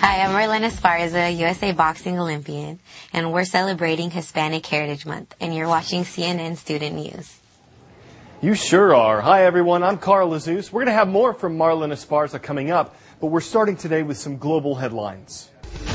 Hi, I'm Marlene Esparza, USA Boxing Olympian, and we're celebrating Hispanic Heritage Month, and you're watching CNN Student News. You sure are. Hi, everyone. I'm Carl Lazus. We're going to have more from Marlene Esparza coming up, but we're starting today with some global headlines.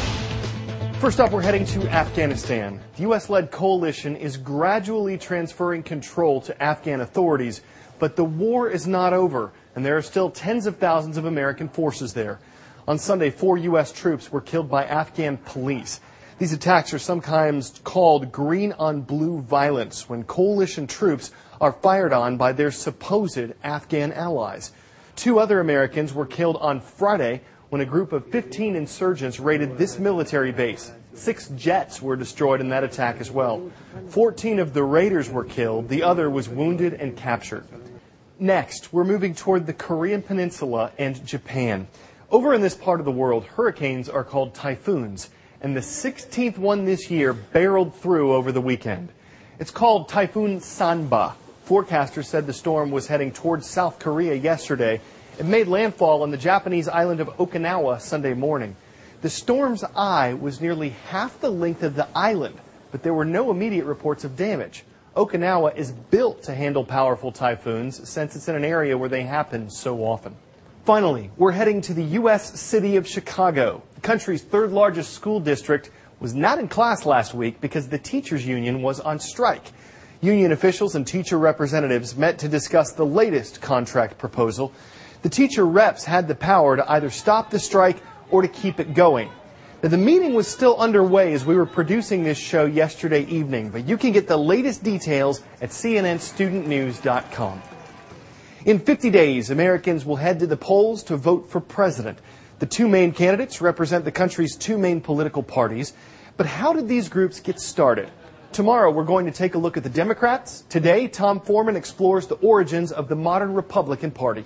First up, we're heading to Afghanistan. The U.S.-led coalition is gradually transferring control to Afghan authorities, but the war is not over, and there are still tens of thousands of American forces there. On Sunday, 4 U.S. troops were killed by Afghan police. These attacks are sometimes called green-on-blue violence, when coalition troops are fired on by their supposed Afghan allies. 2 other Americans were killed on Friday when a group of 15 insurgents raided this military base. 6 jets were destroyed in that attack as well. 14 of the raiders were killed. The other was wounded and captured. Next, we're moving toward the Korean Peninsula and Japan. Over in this part of the world, hurricanes are called typhoons, and the 16th one this year barreled through over the weekend. It's called Typhoon Sanba. Forecasters said the storm was heading towards South Korea yesterday. It made landfall on the Japanese island of Okinawa Sunday morning. The storm's eye was nearly half the length of the island, but there were no immediate reports of damage. Okinawa is built to handle powerful typhoons since it's in an area where they happen so often. Finally, we're heading to the U.S. city of Chicago. The country's 3rd largest school district was not in class last week because the teachers' union was on strike. Union officials and teacher representatives met to discuss the latest contract proposal. The teacher reps had the power to either stop the strike or to keep it going. Now, the meeting was still underway as we were producing this show yesterday evening, but you can get the latest details at cnnstudentnews.com. In 50 days, Americans will head to the polls to vote for president. The 2 main candidates represent the country's 2 main political parties. But how did these groups get started? Tomorrow, we're going to take a look at the Democrats. Today, Tom Foreman explores the origins of the modern Republican Party.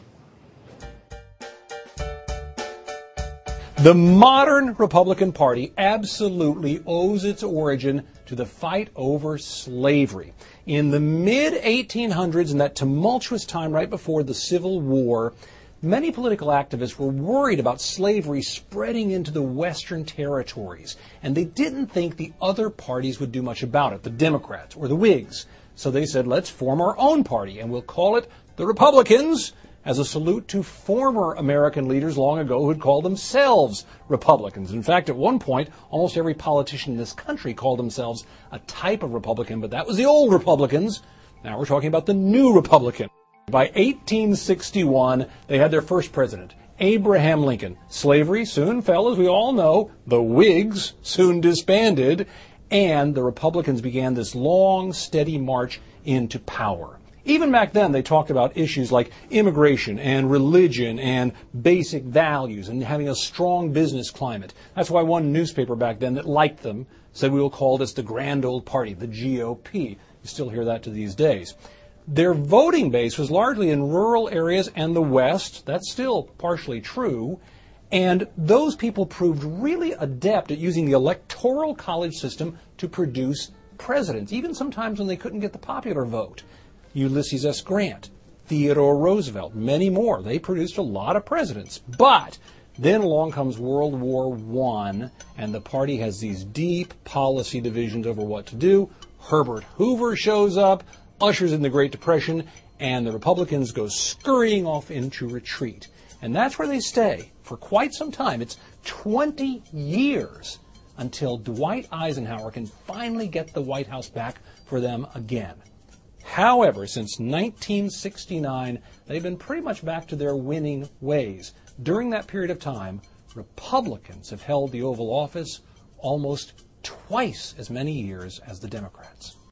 The modern Republican Party absolutely owes its origin to the fight over slavery. In the mid-1800s, in that tumultuous time right before the Civil War, many political activists were worried about slavery spreading into the Western territories, and they didn't think the other parties would do much about it, the Democrats or the Whigs. So they said, let's form our own party, and we'll call it the Republicans, as a salute to former American leaders long ago who had called themselves Republicans. In fact, at one point, almost every politician in this country called themselves a type of Republican, but that was the old Republicans. Now we're talking about the new Republican. By 1861, they had their first president, Abraham Lincoln. Slavery soon fell, as we all know. The Whigs soon disbanded, and the Republicans began this long, steady march into power. Even back then, they talked about issues like immigration and religion and basic values and having a strong business climate. That's why one newspaper back then that liked them said we will call this the Grand Old Party, the GOP. You still hear that to these days. Their voting base was largely in rural areas and the West. That's still partially true. And those people proved really adept at using the electoral college system to produce presidents, even sometimes when they couldn't get the popular vote. Ulysses S. Grant, Theodore Roosevelt, many more. They produced a lot of presidents. But then along comes World War I, and the party has these deep policy divisions over what to do. Herbert Hoover shows up, ushers in the Great Depression, and the Republicans go scurrying off into retreat. And that's where they stay for quite some time. It's 20 years until Dwight Eisenhower can finally get the White House back for them again. However, since 1969, they've been pretty much back to their winning ways. During that period of time, Republicans have held the Oval Office almost twice as many years as the Democrats.